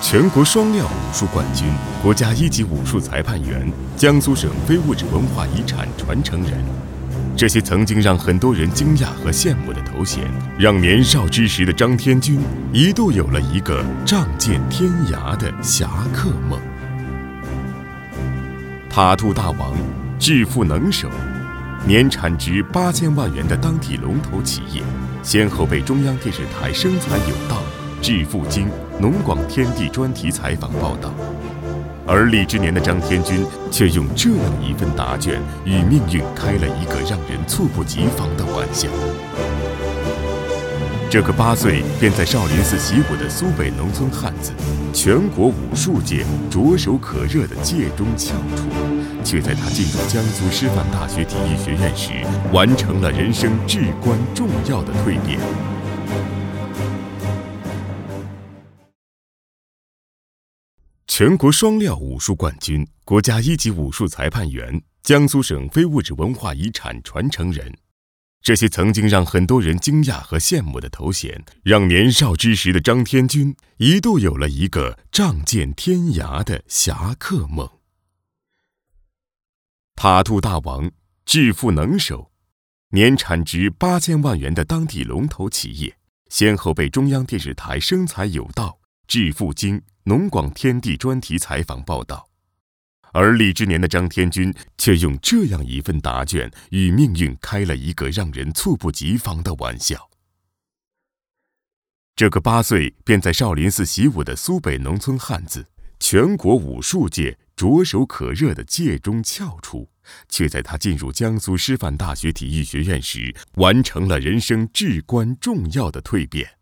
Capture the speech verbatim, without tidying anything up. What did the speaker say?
全国双料武术冠军、国家一级武术裁判员、江苏省非物质文化遗产传承人，这些曾经让很多人惊讶和羡慕的头衔，让年少之时的张天军一度有了一个仗剑天涯的侠客梦。塔兔大王，致富能手，年产值八千万元的当地龙头企业，先后被中央电视台生财有道、致富经、农广天地专题采访报道。而立之年的张天军却用这样一份答卷，与命运开了一个让人猝不及防的玩笑。这个八岁便在少林寺习武的苏北农村汉子，全国武术界灼手可热的界中翘楚，却在他进入江苏师范大学体育学院时，完成了人生至关重要的蜕变。全国双料武术冠军、国家一级武术裁判员、江苏省非物质文化遗产传承人，这些曾经让很多人惊讶和羡慕的头衔，让年少之时的张天军一度有了一个仗剑天涯的侠客梦。塔兔大王，致富能手，年产值八千万元的当地龙头企业，先后被中央电视台生财有道、致富经、农广天地专题采访报道。而立之年的张天军却用这样一份答卷，与命运开了一个让人猝不及防的玩笑。这个八岁便在少林寺习武的苏北农村汉子，全国武术界灼手可热的界中翘楚，却在他进入江苏师范大学体育学院时，完成了人生至关重要的蜕变。